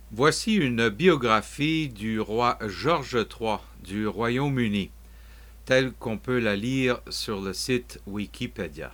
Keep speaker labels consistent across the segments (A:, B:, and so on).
A: Voici une biographie du roi George III du Royaume-Uni, telle qu'on peut la lire sur le site Wikipédia.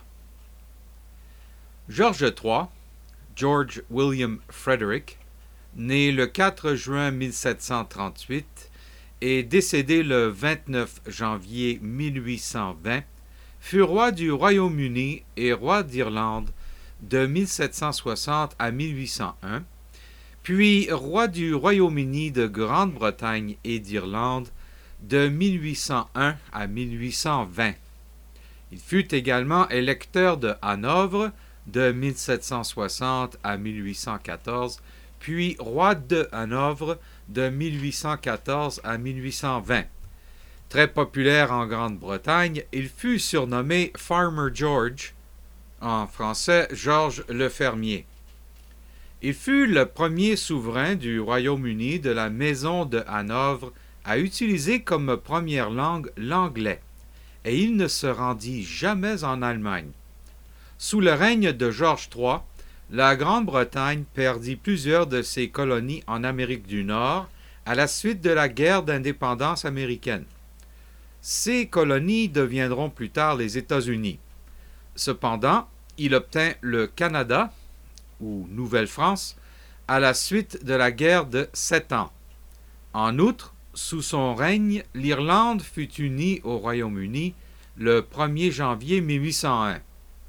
A: George III, George William Frederick, né le 4 juin 1738 et décédé le 29 janvier 1820, fut roi du Royaume-Uni et roi d'Irlande de 1760 à 1801, puis roi du Royaume-Uni de Grande-Bretagne et d'Irlande de 1801 à 1820. Il fut également électeur de Hanovre de 1760 à 1814, puis roi de Hanovre de 1814 à 1820. Très populaire en Grande-Bretagne, il fut surnommé Farmer George, en français Georges le Fermier. Il fut le premier souverain du Royaume-Uni de la Maison de Hanovre à utiliser comme première langue l'anglais, et il ne se rendit jamais en Allemagne. Sous le règne de George III, la Grande-Bretagne perdit plusieurs de ses colonies en Amérique du Nord à la suite de la guerre d'indépendance américaine. Ces colonies deviendront plus tard les États-Unis. Cependant, il obtint le Canada, ou Nouvelle-France, à la suite de la guerre de 7 ans. En outre, sous son règne, l'Irlande fut unie au Royaume-Uni le 1er janvier 1801.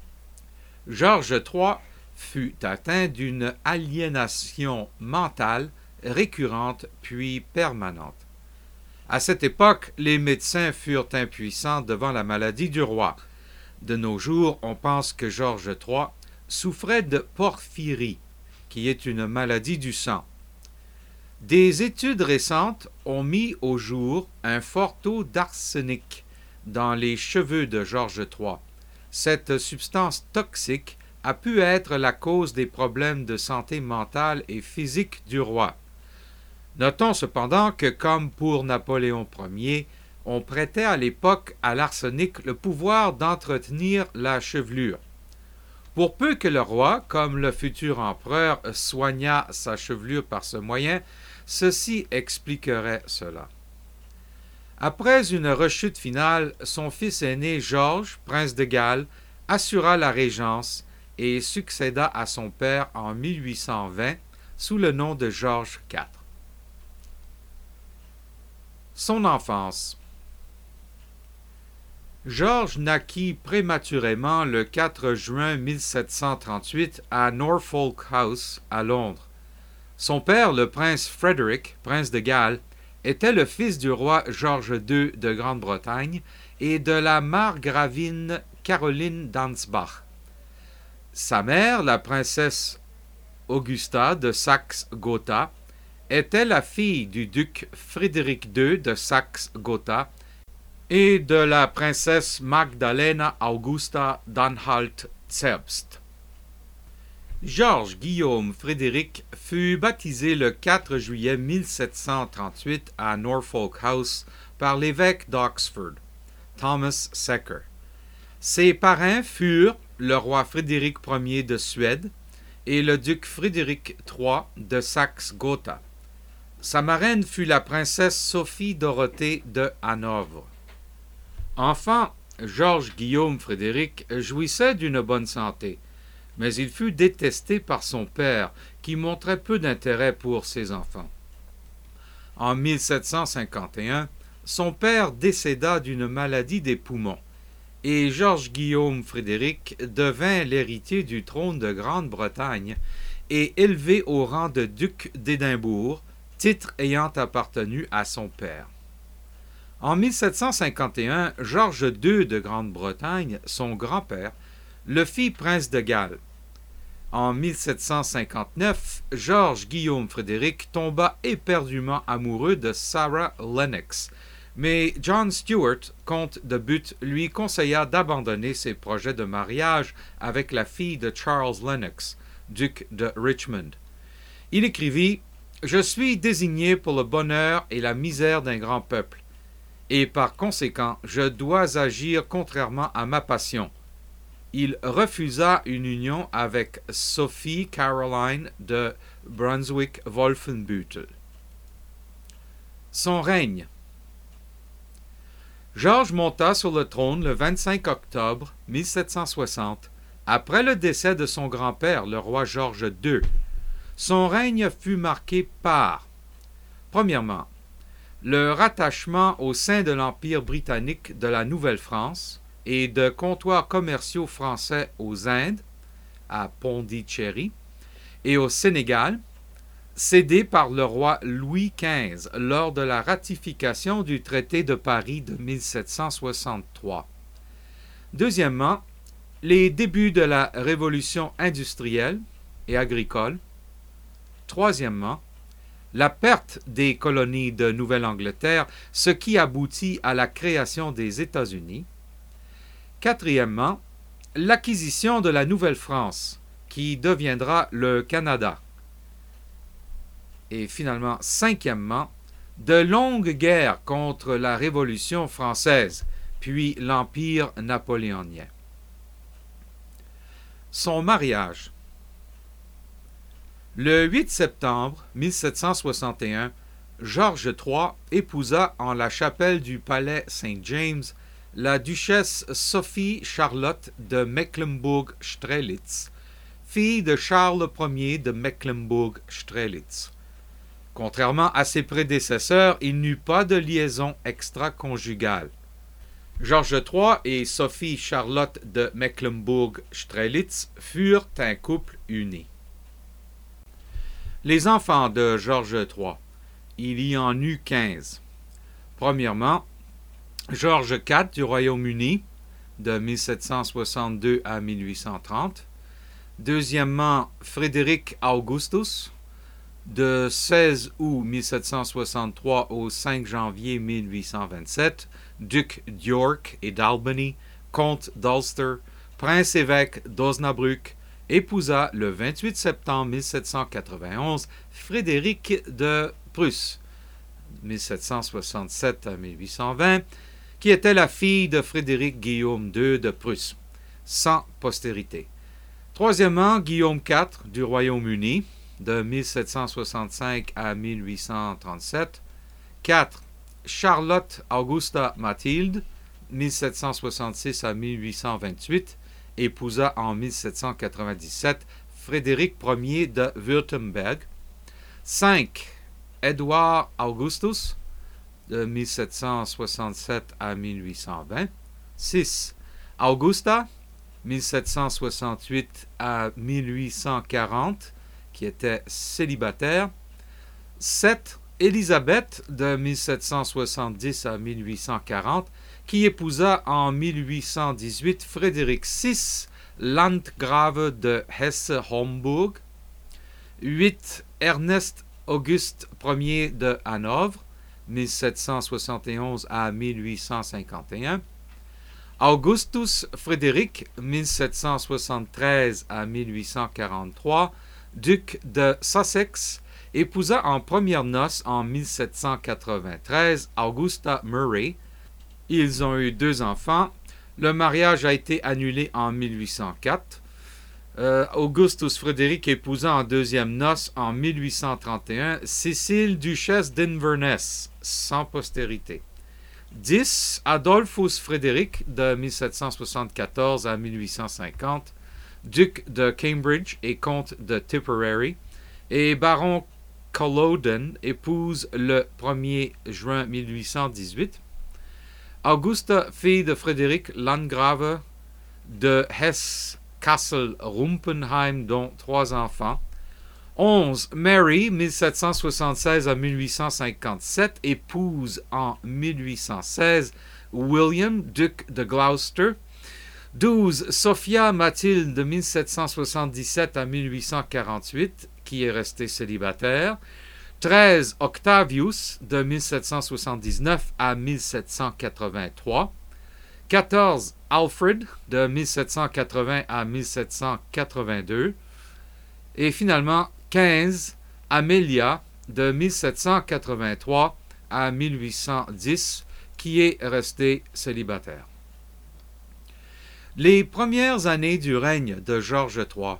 A: George III fut atteint d'une aliénation mentale récurrente puis permanente. À cette époque, les médecins furent impuissants devant la maladie du roi. De nos jours, on pense que George III souffrait de porphyrie, qui est une maladie du sang. Des études récentes ont mis au jour un fort taux d'arsenic dans les cheveux de George III. Cette substance toxique a pu être la cause des problèmes de santé mentale et physique du roi. Notons cependant que, comme pour Napoléon Ier, on prêtait à l'époque à l'arsenic le pouvoir d'entretenir la chevelure. Pour peu que le roi, comme le futur empereur, soignât sa chevelure par ce moyen, ceci expliquerait cela. Après une rechute finale, son fils aîné Georges, prince de Galles, assura la régence et succéda à son père en 1820 sous le nom de Georges IV. Son enfance. Georges naquit prématurément le 4 juin 1738 à Norfolk House, à Londres. Son père, le prince Frederick, prince de Galles, était le fils du roi George II de Grande-Bretagne et de la margravine Caroline d'Ansbach. Sa mère, la princesse Augusta de Saxe-Gotha, était la fille du duc Frédéric II de Saxe-Gotha et de la princesse Magdalena Augusta d'Anhalt-Zerbst. Georges Guillaume Frédéric fut baptisé le 4 juillet 1738 à Norfolk House par l'évêque d'Oxford, Thomas Secker. Ses parrains furent le roi Frédéric Ier de Suède et le duc Frédéric III de Saxe-Gotha. Sa marraine fut la princesse Sophie Dorothée de Hanovre. Enfant, Georges Guillaume Frédéric jouissait d'une bonne santé, mais il fut détesté par son père, qui montrait peu d'intérêt pour ses enfants. En 1751, son père décéda d'une maladie des poumons, et Georges Guillaume Frédéric devint l'héritier du trône de Grande-Bretagne et élevé au rang de duc d'Édimbourg, titre ayant appartenu à son père. En 1751, Georges II de Grande-Bretagne, son grand-père, le fit prince de Galles. En 1759, Georges Guillaume Frédéric tomba éperdument amoureux de Sarah Lennox, mais John Stuart, comte de Bute, lui conseilla d'abandonner ses projets de mariage avec la fille de Charles Lennox, duc de Richmond. Il écrivit « Je suis désigné pour le bonheur et la misère d'un grand peuple, et par conséquent, je dois agir contrairement à ma passion. il refusa une union avec Sophie Caroline de Brunswick-Wolfenbüttel. Son règne. Georges monta sur le trône le 25 octobre 1760, après le décès de son grand-père, le roi Georges II. Son règne fut marqué par, premièrement, le rattachement au sein de l'Empire britannique de la Nouvelle-France et de comptoirs commerciaux français aux Indes, à Pondichéry, et au Sénégal, cédé par le roi Louis XV lors de la ratification du traité de Paris de 1763. Deuxièmement, les débuts de la révolution industrielle et agricole. Troisièmement, la perte des colonies de Nouvelle-Angleterre, ce qui aboutit à la création des États-Unis. Quatrièmement, l'acquisition de la Nouvelle-France, qui deviendra le Canada. Et finalement, cinquièmement, de longues guerres contre la Révolution française, puis l'Empire napoléonien. Son mariage. Le 8 septembre 1761, Georges III épousa en la chapelle du palais Saint-James la duchesse Sophie Charlotte de Mecklembourg-Strelitz, fille de Charles Ier de Mecklembourg-Strelitz. Contrairement à ses prédécesseurs, il n'eut pas de liaison extra-conjugale. Georges III et Sophie Charlotte de Mecklembourg-Strelitz furent un couple uni. Les enfants de Georges III. Il y en eut 15. Premièrement, Georges IV du Royaume-Uni, de 1762 à 1830. Deuxièmement, Frédéric Augustus, de 16 août 1763 au 5 janvier 1827, duc d'York et d'Albany, comte d'Ulster, prince-évêque d'Osnabrück, épousa le 28 septembre 1791 Frédéric de Prusse, 1767 à 1820, qui était la fille de Frédéric Guillaume II de Prusse, sans postérité. Troisièmement, Guillaume IV du Royaume-Uni, de 1765 à 1837. 4. Charlotte Augusta Mathilde, 1766 à 1828, épousa en 1797 Frédéric Ier de Württemberg. 5. Édouard Augustus, de 1767 à 1820. 6. Augusta, 1768 à 1840, qui était célibataire. 7. Élisabeth, de 1770 à 1840, qui épousa en 1818 Frédéric VI, landgrave de Hesse-Homburg. 8. Ernest Auguste Ier de Hanovre, 1771 à 1851. Augustus Frédéric, 1773 à 1843, duc de Sussex, épousa en premières noces en 1793 Augusta Murray. Ils ont eu 2 enfants. Le mariage a été annulé en 1804. Augustus Frédéric épousa en deuxième noces en 1831 Cécile, duchesse d'Inverness, sans postérité. 10. Adolphus Frédéric, de 1774 à 1850, duc de Cambridge et comte de Tipperary, et baron Culloden, épouse le 1er juin 1818. Augusta, fille de Frédéric Landgrave de Hesse-Kassel-Rumpenheim, dont 3 enfants. 11. Mary, 1776 à 1857, épouse en 1816 William, duc de Gloucester. 12. Sophia Mathilde, de 1777 à 1848, qui est restée célibataire. 13. Octavius, de 1779 à 1783. 14. Alfred, de 1780 à 1782. Et finalement, 15. Amelia, de 1783 à 1810, qui est restée célibataire. Les premières années du règne de George III.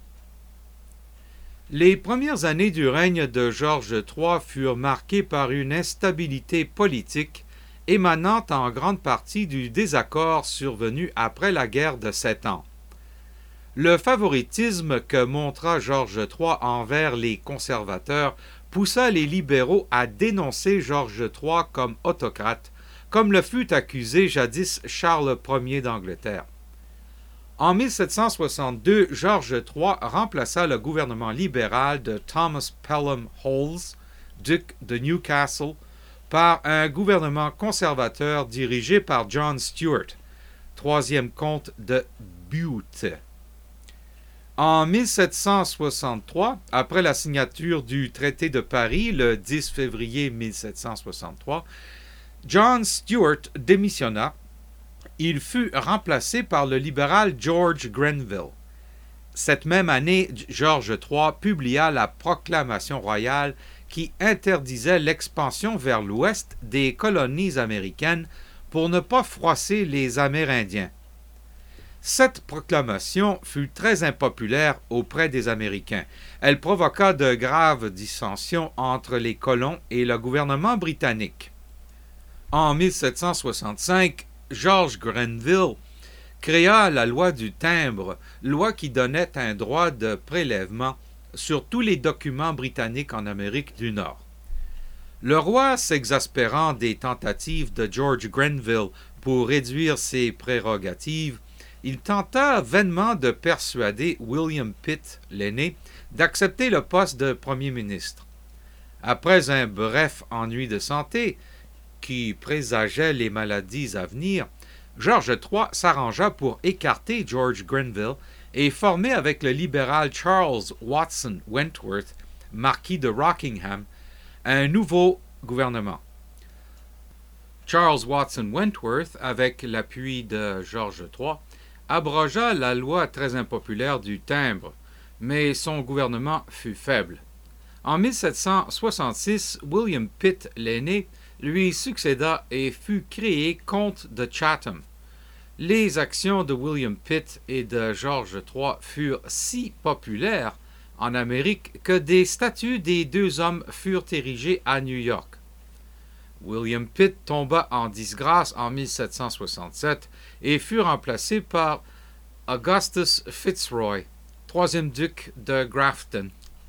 A: Les premières années du règne de George III furent marquées par une instabilité politique émanant en grande partie du désaccord survenu après la guerre de 7 ans. Le favoritisme que montra George III envers les conservateurs poussa les libéraux à dénoncer George III comme autocrate, comme le fut accusé jadis Charles Ier d'Angleterre. En 1762, George III remplaça le gouvernement libéral de Thomas Pelham Holles, duc de Newcastle, par un gouvernement conservateur dirigé par John Stuart, troisième comte de Bute. En 1763, après la signature du traité de Paris le 10 février 1763, John Stuart démissionna. Il fut remplacé par le libéral George Grenville. Cette même année, George III publia la proclamation royale qui interdisait l'expansion vers l'ouest des colonies américaines pour ne pas froisser les Amérindiens. Cette proclamation fut très impopulaire auprès des Américains. Elle provoqua de graves dissensions entre les colons et le gouvernement britannique. En 1765, George Grenville créa la loi du timbre, loi qui donnait un droit de prélèvement sur tous les documents britanniques en Amérique du Nord. Le roi, s'exaspérant des tentatives de George Grenville pour réduire ses prérogatives, il tenta vainement de persuader William Pitt, l'aîné, d'accepter le poste de premier ministre. Après un bref ennui de santé, qui présageait les maladies à venir, George III s'arrangea pour écarter George Grenville et former avec le libéral Charles Watson Wentworth, marquis de Rockingham, un nouveau gouvernement. Charles Watson Wentworth, avec l'appui de George III, abrogea la loi très impopulaire du timbre, mais son gouvernement fut faible. En 1766, William Pitt, l'aîné, lui succéda et fut créé comte de Chatham. Les actions de William Pitt et de George III furent si populaires en Amérique que des statues des deux hommes furent érigées à New York. William Pitt tomba en disgrâce en 1767 et fut remplacé par Augustus Fitzroy, troisième duc de Grafton.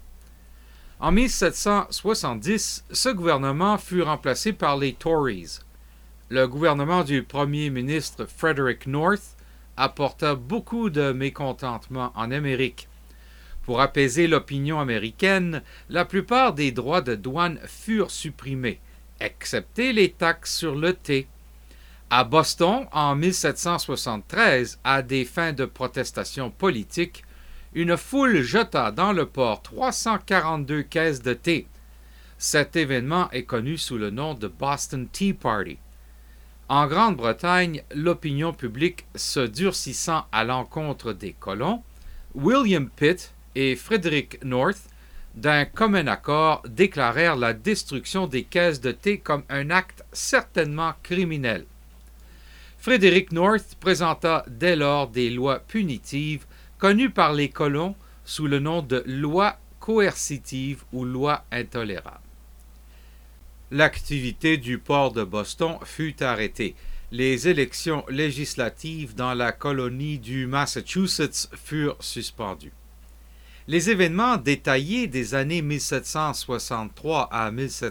A: En 1770, ce gouvernement fut remplacé par les Tories. Le gouvernement du premier ministre Frederick North apporta beaucoup de mécontentement en Amérique. Pour apaiser l'opinion américaine, la plupart des droits de douane furent supprimés, excepté les taxes sur le thé. À Boston, en 1773, à des fins de protestation politique, une foule jeta dans le port 342 caisses de thé. Cet événement est connu sous le nom de Boston Tea Party. En Grande-Bretagne, l'opinion publique se durcissant à l'encontre des colons, William Pitt et Frederick North, d'un commun accord, déclarèrent la destruction des caisses de thé comme un acte certainement criminel. Frederick North présenta dès lors des lois punitives connues par les colons sous le nom de loi coercitive ou loi intolérable. L'activité du port de Boston fut arrêtée. Les élections législatives dans la colonie du Massachusetts furent suspendues. Les événements détaillés des années 1763 à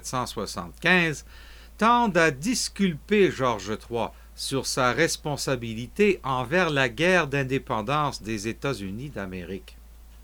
A: 1775 tendent à disculper George III sur sa responsabilité envers la guerre d'indépendance des États-Unis d'Amérique.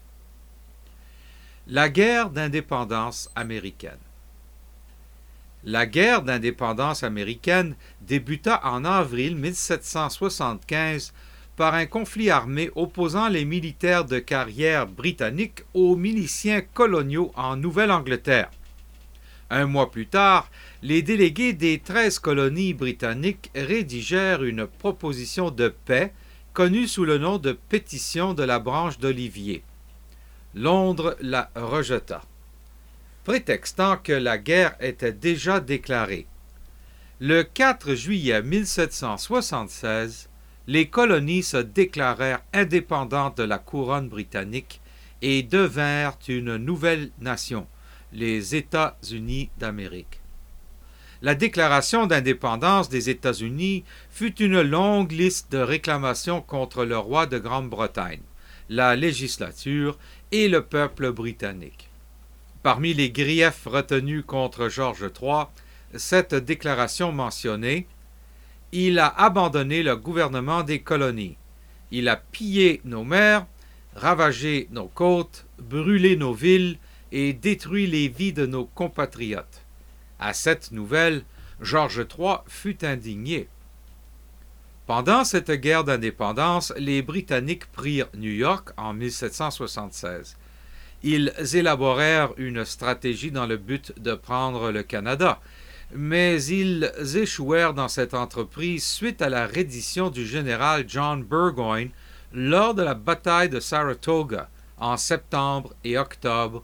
A: La guerre d'indépendance américaine. La guerre d'indépendance américaine débuta en avril 1775 par un conflit armé opposant les militaires de carrière britanniques aux miliciens coloniaux en Nouvelle-Angleterre. Un mois plus tard, les délégués des 13 colonies britanniques rédigèrent une proposition de paix connue sous le nom de Pétition de la branche d'Olivier. Londres la rejeta, prétextant que la guerre était déjà déclarée. Le 4 juillet 1776, les colonies se déclarèrent indépendantes de la couronne britannique et devinrent une nouvelle nation, les États-Unis d'Amérique. La déclaration d'indépendance des États-Unis fut une longue liste de réclamations contre le roi de Grande-Bretagne, la législature et le peuple britannique. Parmi les griefs retenus contre George III, cette déclaration mentionnait « Il a abandonné le gouvernement des colonies. Il a pillé nos mers, ravagé nos côtes, brûlé nos villes et détruit les vies de nos compatriotes. » À cette nouvelle, George III fut indigné. Pendant cette guerre d'indépendance, les Britanniques prirent New York en 1776. Ils élaborèrent une stratégie dans le but de prendre le Canada, mais ils échouèrent dans cette entreprise suite à la reddition du général John Burgoyne lors de la bataille de Saratoga en septembre et octobre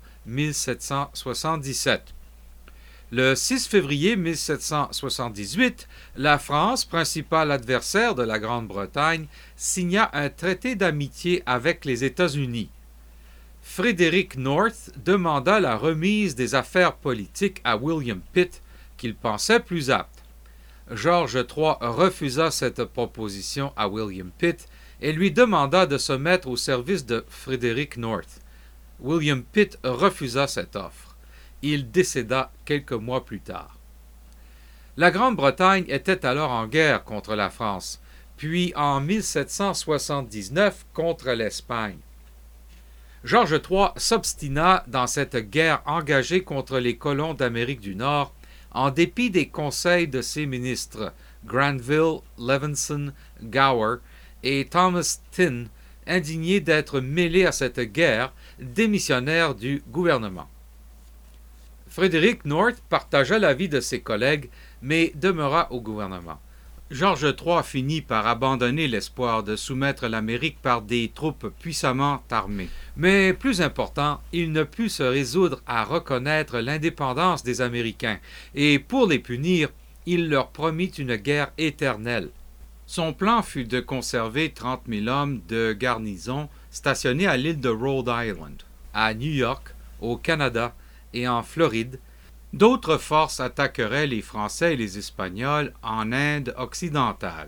A: 1777. Le 6 février 1778, la France, principal adversaire de la Grande-Bretagne, signa un traité d'amitié avec les États-Unis. Frederick North demanda la remise des affaires politiques à William Pitt, qu'il pensait plus apte. George III refusa cette proposition à William Pitt et lui demanda de se mettre au service de Frederick North. William Pitt refusa cette offre. Il décéda quelques mois plus tard. La Grande-Bretagne était alors en guerre contre la France, puis en 1779 contre l'Espagne. George III s'obstina dans cette guerre engagée contre les colons d'Amérique du Nord, en dépit des conseils de ses ministres Granville, Leveson, Gower et Thomas Thynne, indignés d'être mêlés à cette guerre, démissionnèrent du gouvernement. Frederick North partagea l'avis de ses collègues, mais demeura au gouvernement. George III finit par abandonner l'espoir de soumettre l'Amérique par des troupes puissamment armées. Mais plus important, il ne put se résoudre à reconnaître l'indépendance des Américains, et pour les punir, il leur promit une guerre éternelle. Son plan fut de conserver 30 000 hommes de garnison stationnés à l'île de Rhode Island, à New York, au Canada et en Floride. D'autres forces attaqueraient les Français et les Espagnols en Inde occidentale.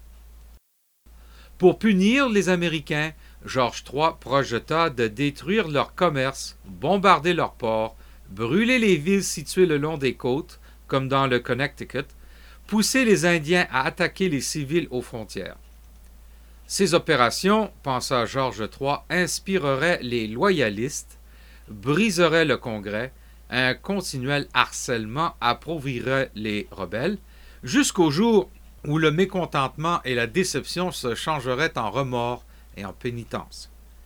A: Pour punir les Américains, George III projeta de détruire leur commerce, bombarder leurs ports, brûler les villes situées le long des côtes, comme dans le Connecticut, pousser les Indiens à attaquer les civils aux frontières. Ces opérations, pensa George III, inspireraient les loyalistes, briseraient le Congrès, un continuel harcèlement appauvrirait les rebelles, jusqu'au jour où le mécontentement et la déception se changeraient en remords et en pénitence.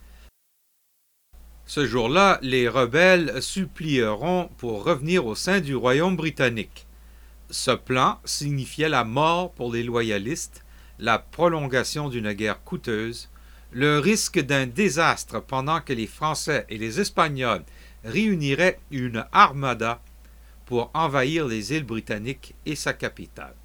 A: Ce jour-là, les rebelles supplieront pour revenir au sein du royaume britannique. Ce plan signifiait la mort pour les loyalistes, la prolongation d'une guerre coûteuse, le risque d'un désastre pendant que les Français et les Espagnols réuniraient une armada pour envahir les îles britanniques et sa capitale.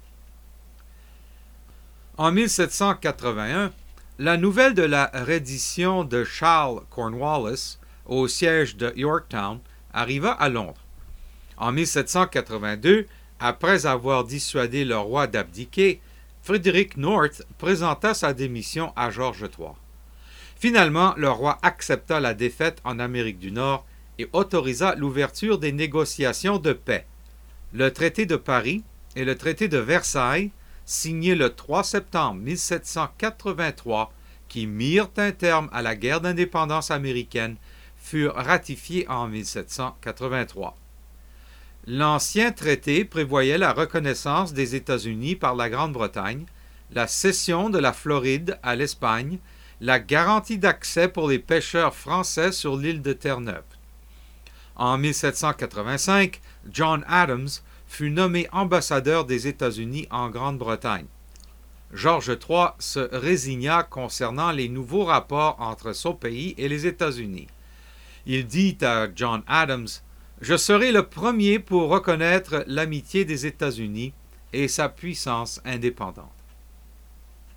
A: En 1781, la nouvelle de la reddition de Charles Cornwallis au siège de Yorktown arriva à Londres. En 1782, après avoir dissuadé le roi d'abdiquer, Frederick North présenta sa démission à George III. Finalement, le roi accepta la défaite en Amérique du Nord et autorisa l'ouverture des négociations de paix. Le traité de Paris et le traité de Versailles, signés le 3 septembre 1783, qui mirent un terme à la guerre d'indépendance américaine, furent ratifiés en 1783. L'ancien traité prévoyait la reconnaissance des États-Unis par la Grande-Bretagne, la cession de la Floride à l'Espagne, la garantie d'accès pour les pêcheurs français sur l'île de Terre-Neuve. En 1785, John Adams fut nommé ambassadeur des États-Unis en Grande-Bretagne. George III se résigna concernant les nouveaux rapports entre son pays et les États-Unis. Il dit à John Adams « Je serai le premier pour reconnaître l'amitié des États-Unis et sa puissance indépendante. »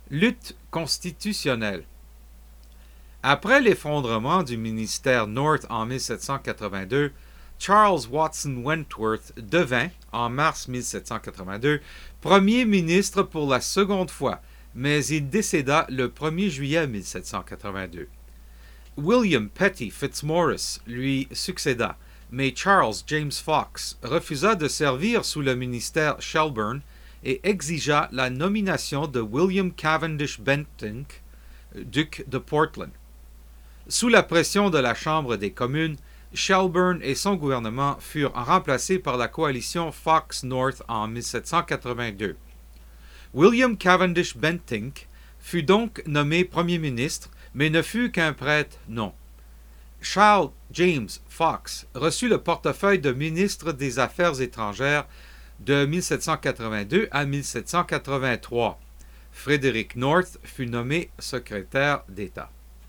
A: Lutte constitutionnelle. Après l'effondrement du ministère North en 1782, Charles Watson Wentworth devint, en mars 1782, premier ministre pour la seconde fois, mais il décéda le 1er juillet 1782. William Petty Fitzmaurice lui succéda, mais Charles James Fox refusa de servir sous le ministère Shelburne et exigea la nomination de William Cavendish Bentinck, duc de Portland. Sous la pression de la Chambre des communes, Shelburne et son gouvernement furent remplacés par la coalition Fox-North en 1782. William Cavendish Bentinck fut donc nommé premier ministre, mais ne fut qu'un prête-nom. Charles James Fox reçut le portefeuille de ministre des Affaires étrangères de 1782 à 1783. Frederick North fut nommé secrétaire d'État.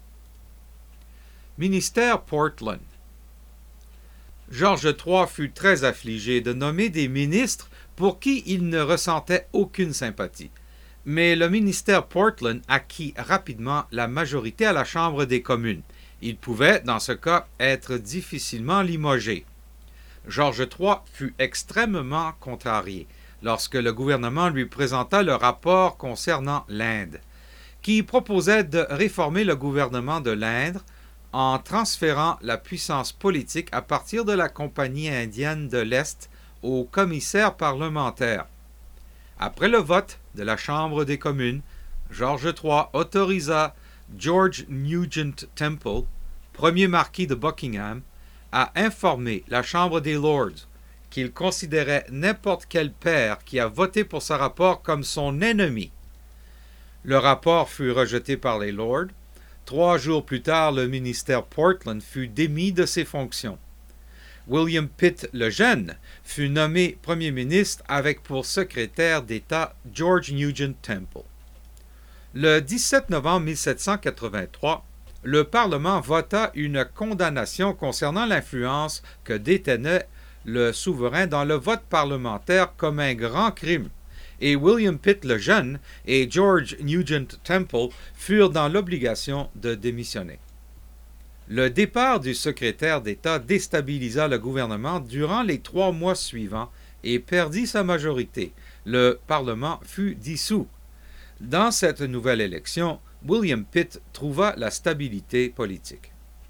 A: Ministère Portland. George III fut très affligé de nommer des ministres pour qui il ne ressentait aucune sympathie. Mais le ministère Portland acquit rapidement la majorité à la Chambre des communes. Il pouvait, dans ce cas, être difficilement limogé. George III fut extrêmement contrarié lorsque le gouvernement lui présenta le rapport concernant l'Inde, qui proposait de réformer le gouvernement de l'Inde en transférant la puissance politique à partir de la Compagnie indienne de l'Est aux commissaires parlementaires. Après le vote de la Chambre des communes, George III autorisa George Nugent Temple, premier marquis de Buckingham, à informer la Chambre des Lords qu'il considérait n'importe quel père qui a voté pour ce rapport comme son ennemi. Le rapport fut rejeté par les Lords. 3 jours plus tard, le ministère Portland fut démis de ses fonctions. William Pitt le Jeune fut nommé premier ministre avec pour secrétaire d'État George Nugent Temple. Le 17 novembre 1783, le Parlement vota une condamnation concernant l'influence que détenait le souverain dans le vote parlementaire comme un grand crime, et William Pitt le Jeune et George Nugent Temple furent dans l'obligation de démissionner. Le départ du secrétaire d'État déstabilisa le gouvernement durant les 3 mois suivants et perdit sa majorité. Le Parlement fut dissous. Dans cette nouvelle élection, William Pitt trouva la stabilité politique.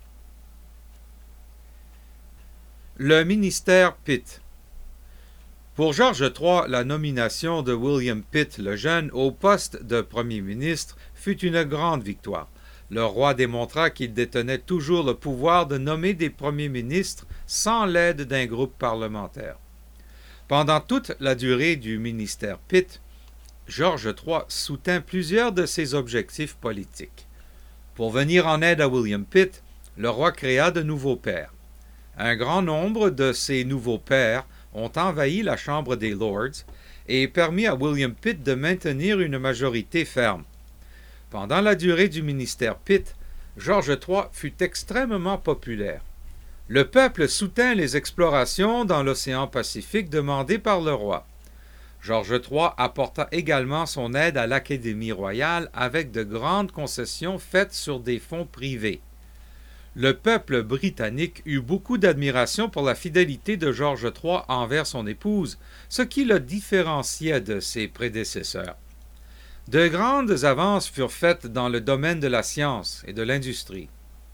A: Le ministère Pitt. Pour George III, la nomination de William Pitt le Jeune au poste de premier ministre fut une grande victoire. Le roi démontra qu'il détenait toujours le pouvoir de nommer des premiers ministres sans l'aide d'un groupe parlementaire. Pendant toute la durée du ministère Pitt, George III soutint plusieurs de ses objectifs politiques. Pour venir en aide à William Pitt, le roi créa de nouveaux pairs. Un grand nombre de ces nouveaux pairs ont envahi la Chambre des Lords et permis à William Pitt de maintenir une majorité ferme. Pendant la durée du ministère Pitt, George III fut extrêmement populaire. Le peuple soutint les explorations dans l'océan Pacifique demandées par le roi. George III apporta également son aide à l'Académie royale avec de grandes concessions faites sur des fonds privés. Le peuple britannique eut beaucoup d'admiration pour la fidélité de George III envers son épouse, ce qui le différenciait de ses prédécesseurs. De grandes avances furent faites dans le domaine de la science et de l'industrie.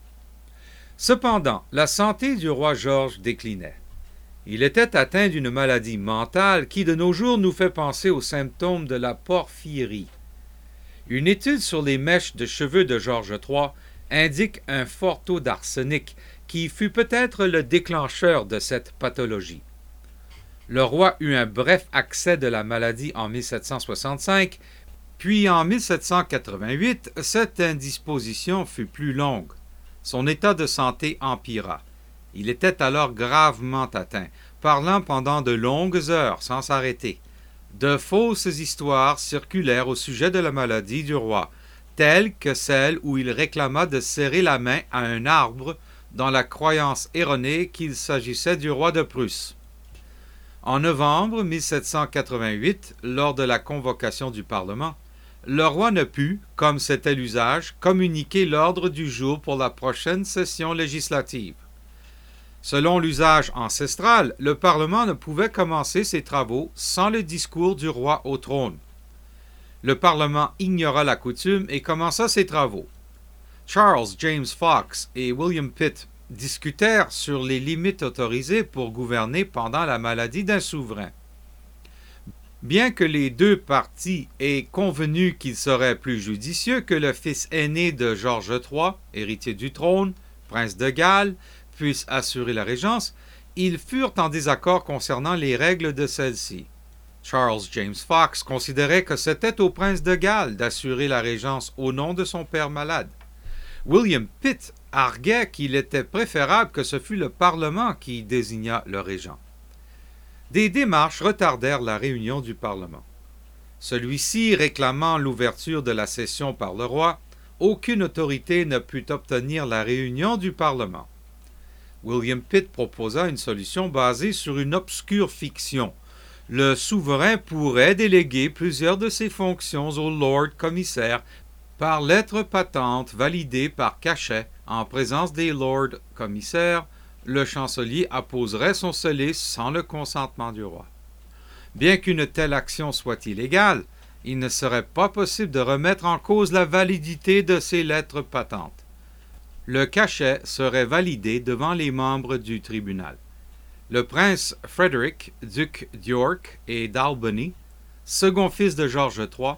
A: Cependant, la santé du roi George déclinait. Il était atteint d'une maladie mentale qui de nos jours nous fait penser aux symptômes de la porphyrie. Une étude sur les mèches de cheveux de George III indique un fort taux d'arsenic qui fut peut-être le déclencheur de cette pathologie. Le roi eut un bref accès de la maladie en 1765, puis en 1788, cette indisposition fut plus longue. Son état de santé empira. Il était alors gravement atteint, parlant pendant de longues heures sans s'arrêter. De fausses histoires circulèrent au sujet de la maladie du roi, telles que celle où il réclama de serrer la main à un arbre dans la croyance erronée qu'il s'agissait du roi de Prusse. En novembre 1788, lors de la convocation du Parlement, le roi ne put, comme c'était l'usage, communiquer l'ordre du jour pour la prochaine session législative. Selon l'usage ancestral, le Parlement ne pouvait commencer ses travaux sans le discours du roi au trône. Le Parlement ignora la coutume et commença ses travaux. Charles James Fox et William Pitt discutèrent sur les limites autorisées pour gouverner pendant la maladie d'un souverain. Bien que les deux partis aient convenu qu'il serait plus judicieux que le fils aîné de George III, héritier du trône, prince de Galles, puisse assurer la régence, ils furent en désaccord concernant les règles de celle-ci. Charles James Fox considérait que c'était au prince de Galles d'assurer la régence au nom de son père malade. William Pitt arguait qu'il était préférable que ce fût le Parlement qui désignât le régent. Des démarches retardèrent la réunion du Parlement. Celui-ci réclamant l'ouverture de la session par le roi, aucune autorité ne put obtenir la réunion du Parlement. William Pitt proposa une solution basée sur une obscure fiction. Le souverain pourrait déléguer plusieurs de ses fonctions au Lord commissaire par lettre patente validée par cachet en présence des Lords commissaires. Le chancelier apposerait son scellé sans le consentement du roi. Bien qu'une telle action soit illégale, il ne serait pas possible de remettre en cause la validité de ces lettres patentes. Le cachet serait validé devant les membres du tribunal. Le prince Frederick, duc d'York et d'Albany, second fils de George III,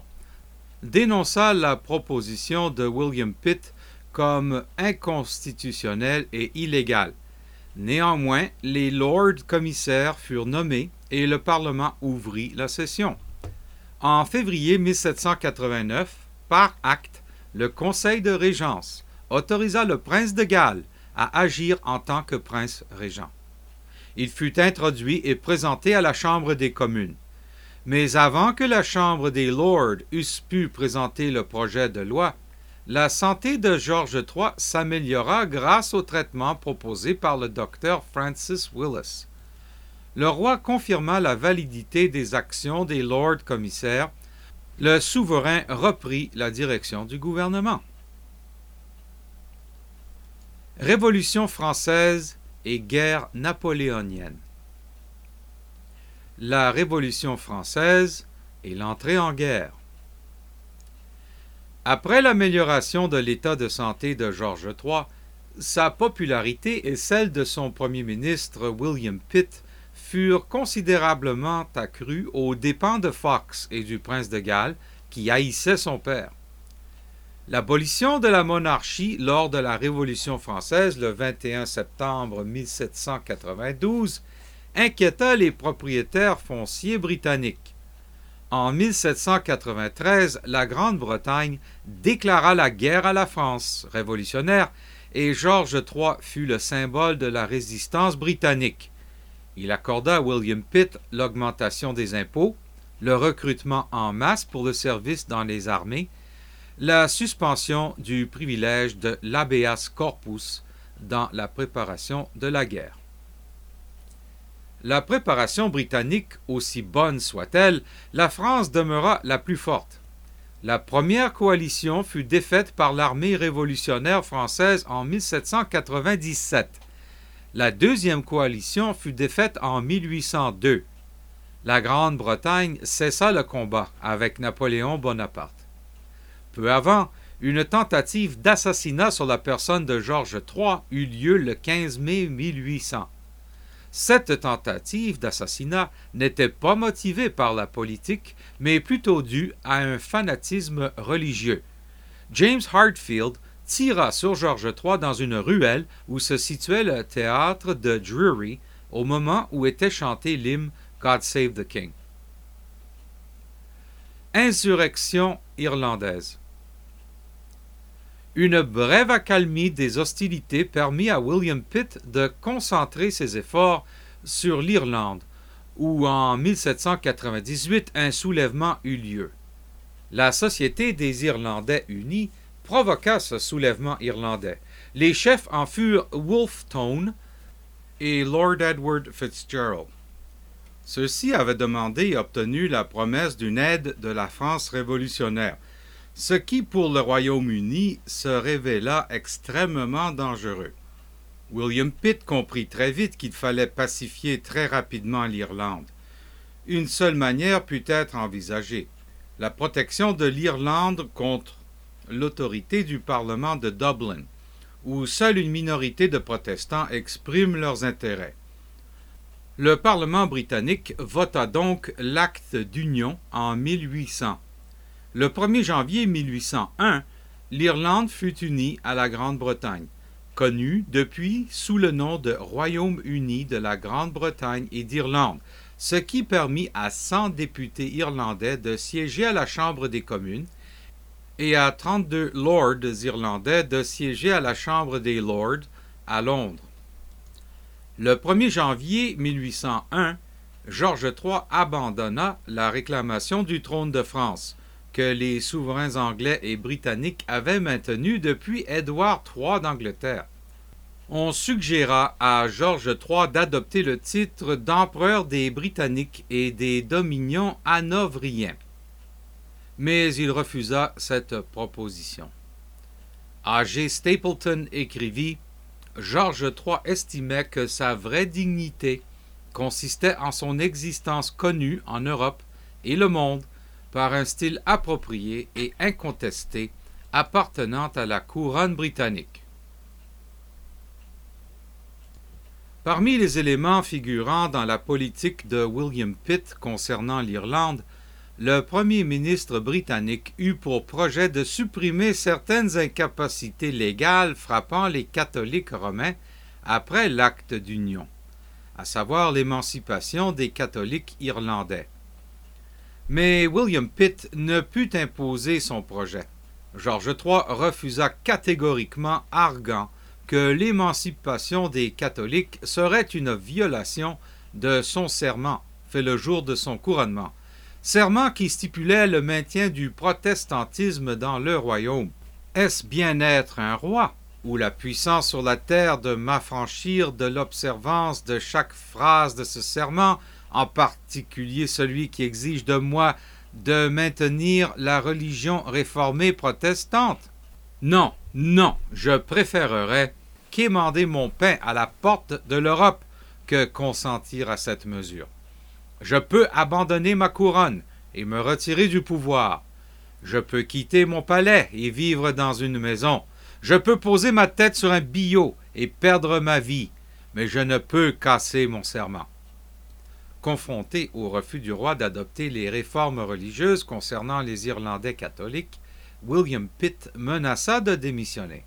A: dénonça la proposition de William Pitt comme inconstitutionnelle et illégale. Néanmoins, les lords commissaires furent nommés et le Parlement ouvrit la session. En février 1789, par acte, le Conseil de Régence autorisa le prince de Galles à agir en tant que prince régent. Il fut introduit et présenté à la Chambre des communes. Mais avant que la Chambre des lords eusse pu présenter le projet de loi, la santé de George III s'améliora grâce au traitement proposé par le docteur Francis Willis. Le roi confirma la validité des actions des lords commissaires. Le souverain reprit la direction du gouvernement. Révolution française et guerre napoléonienne. La Révolution française et l'entrée en guerre. Après l'amélioration de l'état de santé de George III, sa popularité et celle de son premier ministre William Pitt furent considérablement accrues aux dépens de Fox et du prince de Galles, qui haïssait son père. L'abolition de la monarchie lors de la Révolution française le 21 septembre 1792 inquiéta les propriétaires fonciers britanniques. En 1793, la Grande-Bretagne déclara la guerre à la France révolutionnaire et George III fut le symbole de la résistance britannique. Il accorda à William Pitt l'augmentation des impôts, le recrutement en masse pour le service dans les armées, la suspension du privilège de l'habeas corpus dans la préparation de la guerre. La préparation britannique, aussi bonne soit-elle, la France demeura la plus forte. La première coalition fut défaite par l'armée révolutionnaire française en 1797. La deuxième coalition fut défaite en 1802. La Grande-Bretagne cessa le combat avec Napoléon Bonaparte. Peu avant, une tentative d'assassinat sur la personne de George III eut lieu le 15 mai 1800. Cette tentative d'assassinat n'était pas motivée par la politique, mais plutôt due à un fanatisme religieux. James Hartfield tira sur George III dans une ruelle où se situait le théâtre de Drury au moment où était chanté l'hymne God Save the King. Insurrection irlandaise. Une brève accalmie des hostilités permit à William Pitt de concentrer ses efforts sur l'Irlande, où en 1798 un soulèvement eut lieu. La Société des Irlandais unis provoqua ce soulèvement irlandais. Les chefs en furent Wolfe Tone et Lord Edward Fitzgerald. Ceux-ci avaient demandé et obtenu la promesse d'une aide de la France révolutionnaire, ce qui pour le Royaume-Uni se révéla extrêmement dangereux. William Pitt comprit très vite qu'il fallait pacifier très rapidement l'Irlande. Une seule manière put être envisagée, la protection de l'Irlande contre l'autorité du Parlement de Dublin, où seule une minorité de protestants exprime leurs intérêts. Le Parlement britannique vota donc l'acte d'union en 1800. Le 1er janvier 1801, l'Irlande fut unie à la Grande-Bretagne, connue depuis sous le nom de Royaume-Uni de la Grande-Bretagne et d'Irlande, ce qui permit à 100 députés irlandais de siéger à la Chambre des communes et à 32 lords irlandais de siéger à la Chambre des lords à Londres. Le 1er janvier 1801, George III abandonna la réclamation du trône de France, que les souverains anglais et britanniques avaient maintenu depuis Édouard III d'Angleterre. On suggéra à George III d'adopter le titre d'empereur des Britanniques et des dominions hanovriens. Mais il refusa cette proposition. A.G. Stapleton écrivit « George III estimait que sa vraie dignité consistait en son existence connue en Europe et le monde par un style approprié et incontesté appartenant à la couronne britannique. » Parmi les éléments figurant dans la politique de William Pitt concernant l'Irlande, le premier ministre britannique eut pour projet de supprimer certaines incapacités légales frappant les catholiques romains après l'acte d'union, à savoir l'émancipation des catholiques irlandais. Mais William Pitt ne put imposer son projet. George III refusa catégoriquement, arguant que l'émancipation des catholiques serait une violation de son serment fait le jour de son couronnement, serment qui stipulait le maintien du protestantisme dans le royaume. Est-ce bien être un roi, ou la puissance sur la terre de m'affranchir de l'observance de chaque phrase de ce serment, en particulier celui qui exige de moi de maintenir la religion réformée protestante? Non, non, je préférerais quémander mon pain à la porte de l'Europe que consentir à cette mesure. Je peux abandonner ma couronne et me retirer du pouvoir. Je peux quitter mon palais et vivre dans une maison. Je peux poser ma tête sur un billot et perdre ma vie, mais je ne peux casser mon serment. Confronté au refus du roi d'adopter les réformes religieuses concernant les Irlandais catholiques, William Pitt menaça de démissionner.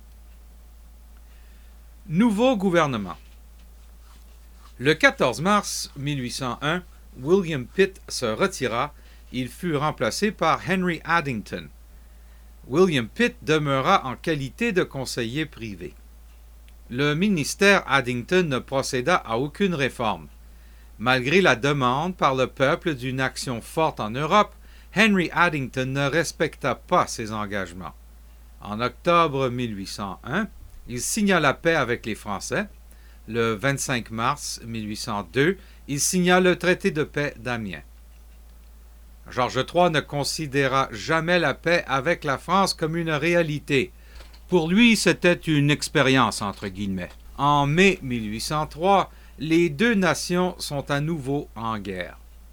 A: Nouveau gouvernement. Le 14 mars 1801, William Pitt se retira. Il fut remplacé par Henry Addington. William Pitt demeura en qualité de conseiller privé. Le ministère Addington ne procéda à aucune réforme. Malgré la demande par le peuple d'une action forte en Europe, Henry Addington ne respecta pas ses engagements. En octobre 1801, il signa la paix avec les Français. Le 25 mars 1802, il signa le traité de paix d'Amiens. George III ne considéra jamais la paix avec la France comme une réalité. Pour lui, c'était une expérience, entre guillemets. En mai 1803, les deux nations sont à nouveau en guerre.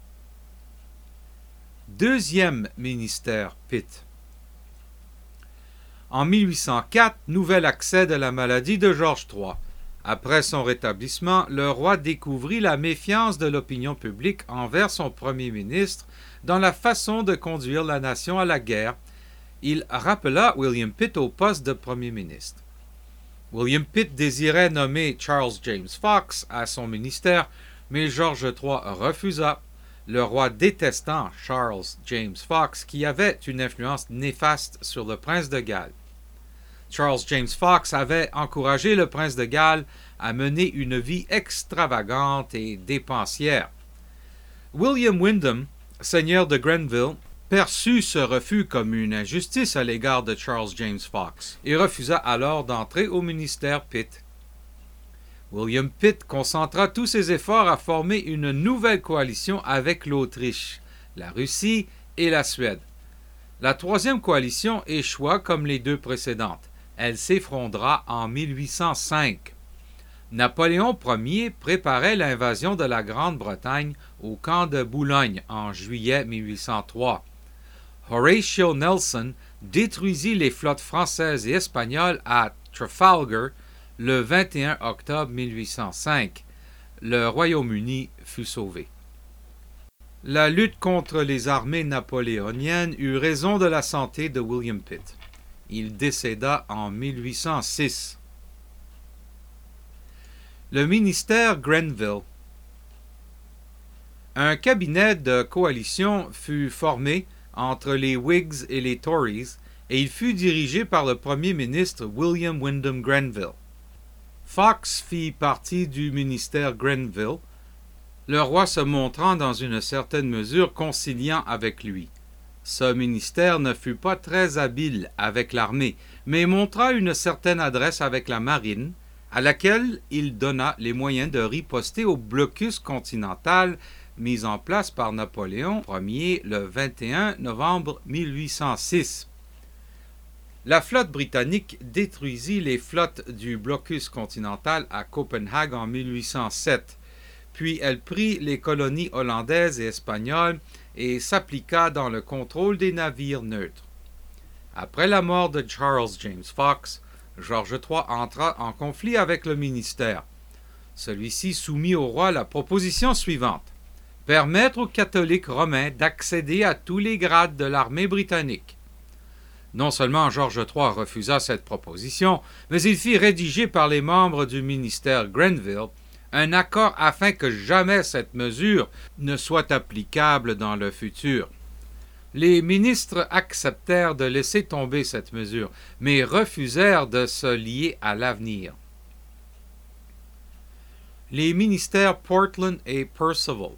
A: Deuxième ministère Pitt. En 1804, nouvel accès de la maladie de George III. Après son rétablissement, le roi découvrit la méfiance de l'opinion publique envers son premier ministre dans la façon de conduire la nation à la guerre. Il rappela William Pitt au poste de premier ministre. William Pitt désirait nommer Charles James Fox à son ministère, mais George III refusa, le roi détestant Charles James Fox, qui avait une influence néfaste sur le prince de Galles. Charles James Fox avait encouragé le prince de Galles à mener une vie extravagante et dépensière. William Wyndham, seigneur de Grenville, perçut ce refus comme une injustice à l'égard de Charles James Fox et refusa alors d'entrer au ministère Pitt. William Pitt concentra tous ses efforts à former une nouvelle coalition avec l'Autriche, la Russie et la Suède. La troisième coalition échoua comme les deux précédentes. Elle s'effondra en 1805. Napoléon Ier préparait l'invasion de la Grande-Bretagne au camp de Boulogne en juillet 1803. Horatio Nelson détruisit les flottes françaises et espagnoles à Trafalgar le 21 octobre 1805. Le Royaume-Uni fut sauvé. La lutte contre les armées napoléoniennes eut raison de la santé de William Pitt. Il décéda en 1806. Le ministère Grenville. Un cabinet de coalition fut formé entre les Whigs et les Tories et il fut dirigé par le premier ministre William Wyndham Grenville. Fox fit partie du ministère Grenville, le roi se montrant dans une certaine mesure conciliant avec lui. Ce ministère ne fut pas très habile avec l'armée, mais montra une certaine adresse avec la marine, à laquelle il donna les moyens de riposter au blocus continental mis en place par Napoléon Ier le 21 novembre 1806. La flotte britannique détruisit les flottes du blocus continental à Copenhague en 1807, puis elle prit les colonies hollandaises et espagnoles et s'appliqua dans le contrôle des navires neutres. Après la mort de Charles James Fox, George III entra en conflit avec le ministère. Celui-ci soumit au roi la proposition suivante: permettre aux catholiques romains d'accéder à tous les grades de l'armée britannique. Non seulement George III refusa cette proposition, mais il fit rédiger par les membres du ministère Grenville un accord afin que jamais cette mesure ne soit applicable dans le futur. Les ministres acceptèrent de laisser tomber cette mesure, mais refusèrent de se lier à l'avenir. Les ministères Portland et Perceval.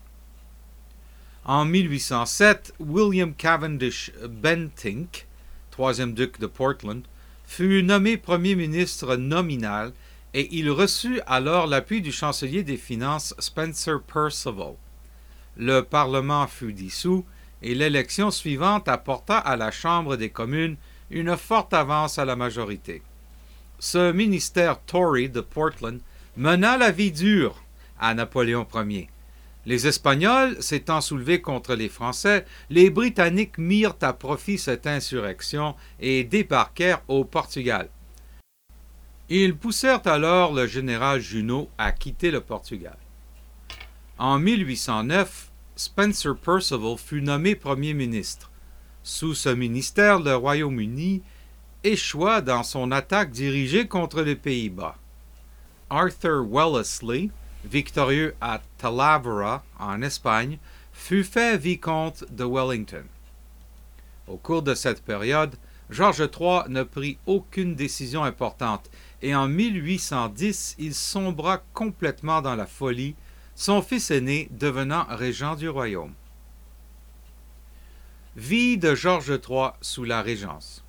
A: En 1807, William Cavendish Bentinck, troisième duc de Portland, fut nommé premier ministre nominal et il reçut alors l'appui du chancelier des Finances Spencer Perceval. Le Parlement fut dissous et l'élection suivante apporta à la Chambre des communes une forte avance à la majorité. Ce ministère Tory de Portland mena la vie dure à Napoléon Ier. Les Espagnols s'étant soulevés contre les Français, les Britanniques mirent à profit cette insurrection et débarquèrent au Portugal. Ils poussèrent alors le général Junot à quitter le Portugal. En 1809, Spencer Perceval fut nommé premier ministre. Sous ce ministère, le Royaume-Uni échoua dans son attaque dirigée contre les Pays-Bas. Arthur Wellesley, victorieux à Talavera, en Espagne, fut fait vicomte de Wellington. Au cours de cette période, George III ne prit aucune décision importante et en 1810, il sombra complètement dans la folie, son fils aîné devenant régent du royaume. Vie de George III sous la Régence.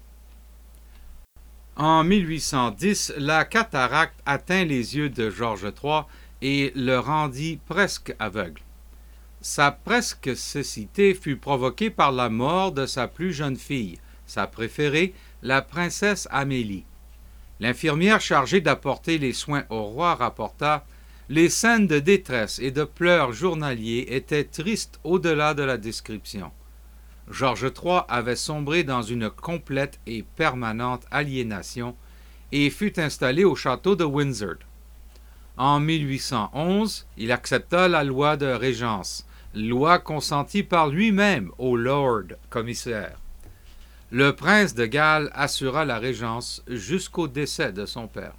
A: En 1810, la cataracte atteint les yeux de George III et le rendit presque aveugle. Sa presque cécité fut provoquée par la mort de sa plus jeune fille, sa préférée, la princesse Amélie. L'infirmière chargée d'apporter les soins au roi rapporta: les scènes de détresse et de pleurs journaliers étaient tristes au-delà de la description. George III avait sombré dans une complète et permanente aliénation et fut installé au château de Windsor. En 1811, il accepta la loi de régence, loi consentie par lui-même au Lord commissaire. Le prince de Galles assura la régence jusqu'au décès de son père.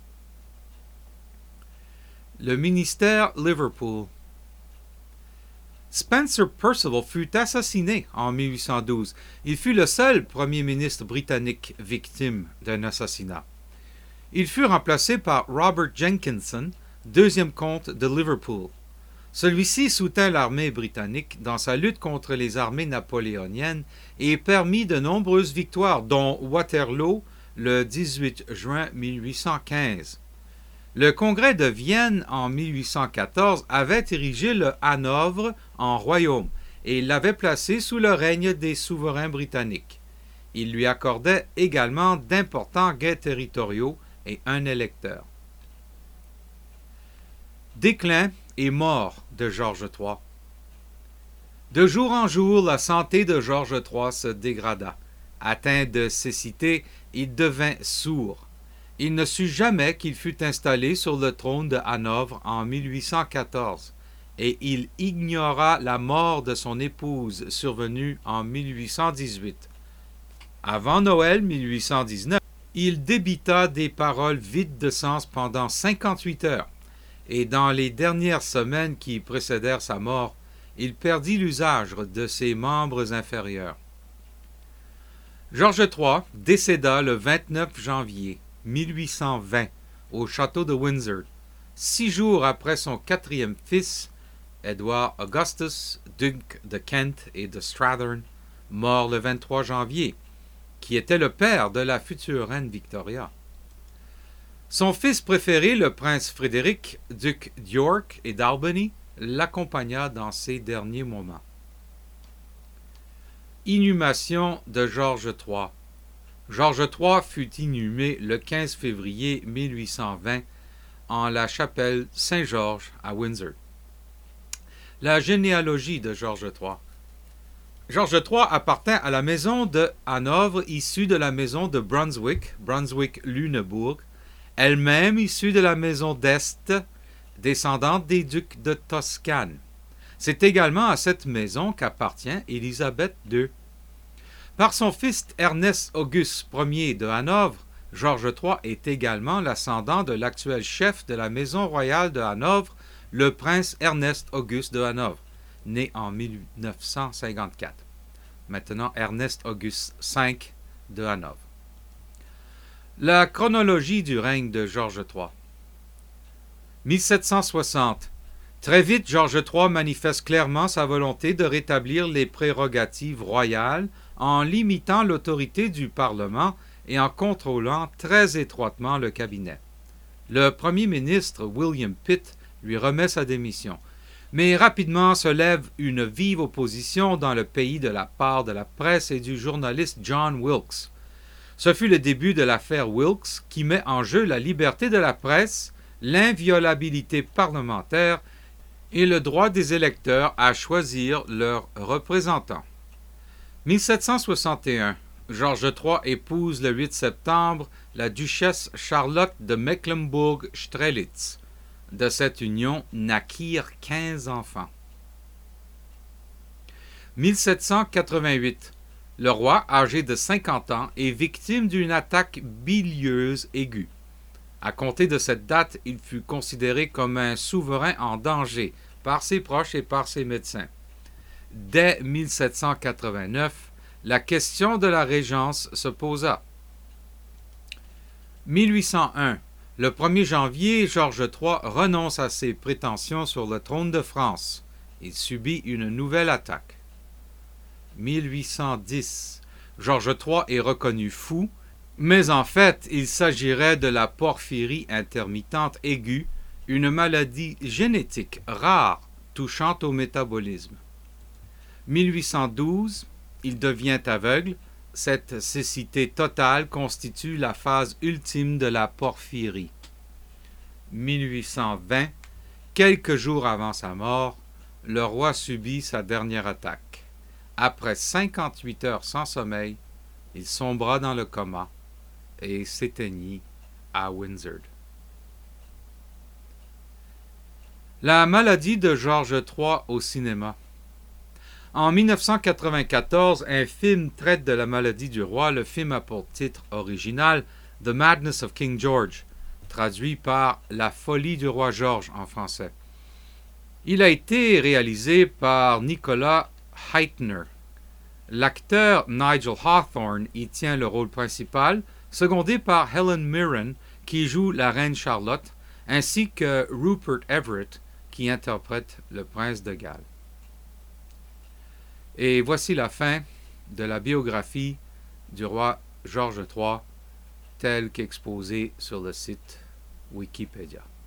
A: Le ministère Liverpool. Spencer Perceval fut assassiné en 1812. Il fut le seul premier ministre britannique victime d'un assassinat. Il fut remplacé par Robert Jenkinson, deuxième comte de Liverpool. Celui-ci soutint l'armée britannique dans sa lutte contre les armées napoléoniennes et permit de nombreuses victoires, dont Waterloo le 18 juin 1815. Le Congrès de Vienne en 1814 avait érigé le Hanovre en royaume et l'avait placé sous le règne des souverains britanniques. Il lui accordait également d'importants gains territoriaux et un électeur. Déclin et mort de George III. De jour en jour, la santé de George III se dégrada. Atteint de cécité, il devint sourd. Il ne sut jamais qu'il fut installé sur le trône de Hanovre en 1814, et il ignora la mort de son épouse survenue en 1818. Avant Noël 1819, il débita des paroles vides de sens pendant 58 heures, et dans les dernières semaines qui précédèrent sa mort, il perdit l'usage de ses membres inférieurs. George III décéda le 29 janvier 1820 au château de Windsor, 6 jours après son quatrième fils, Edward Augustus, duc de Kent et de Strathern, mort le 23 janvier, qui était le père de la future reine Victoria. Son fils préféré, le prince Frédéric, duc d'York et d'Albany, l'accompagna dans ses derniers moments. Inhumation de George III. George III fut inhumé le 15 février 1820 en la chapelle Saint-Georges à Windsor. La généalogie de George III. George III appartint à la maison de Hanovre, issue de la maison de Brunswick, Brunswick-Lüneburg, elle-même issue de la maison d'Este, descendante des ducs de Toscane. C'est également à cette maison qu'appartient Élisabeth II. Par son fils Ernest Auguste Ier de Hanovre, George III est également l'ascendant de l'actuel chef de la maison royale de Hanovre, le prince Ernest Auguste de Hanovre, né en 1954. Maintenant Ernest Auguste V de Hanovre. La chronologie du règne de George III. 1760. Très vite, George III manifeste clairement sa volonté de rétablir les prérogatives royales en limitant l'autorité du Parlement et en contrôlant très étroitement le cabinet. Le premier ministre William Pitt lui remet sa démission, mais rapidement se lève une vive opposition dans le pays de la part de la presse et du journaliste John Wilkes. Ce fut le début de l'affaire Wilkes qui met en jeu la liberté de la presse, l'inviolabilité parlementaire et le droit des électeurs à choisir leurs représentants. 1761. George III épouse le 8 septembre la duchesse Charlotte de Mecklembourg-Strelitz. De cette union naquirent 15 enfants. 1788. Le roi, âgé de 50 ans, est victime d'une attaque bilieuse aiguë. À compter de cette date, il fut considéré comme un souverain en danger par ses proches et par ses médecins. Dès 1789, la question de la régence se posa. 1801. Le 1er janvier, George III renonce à ses prétentions sur le trône de France. Il subit une nouvelle attaque. 1810. George III est reconnu fou, mais en fait, il s'agirait de la porphyrie intermittente aiguë, une maladie génétique rare touchant au métabolisme. 1812, il devient aveugle. Cette cécité totale constitue la phase ultime de la porphyrie. 1820, quelques jours avant sa mort, le roi subit sa dernière attaque. Après 58 heures sans sommeil, il sombra dans le coma et s'éteignit à Windsor. La maladie de George III au cinéma. En 1994, un film traite de la maladie du roi. Le film a pour titre original The Madness of King George, traduit par La folie du roi George en français. Il a été réalisé par Nicolas Heitner. L'acteur Nigel Hawthorne y tient le rôle principal, secondé par Helen Mirren, qui joue la reine Charlotte, ainsi que Rupert Everett, qui interprète le prince de Galles. Et voici la fin de la biographie du roi George III, telle qu'exposée sur le site Wikipédia.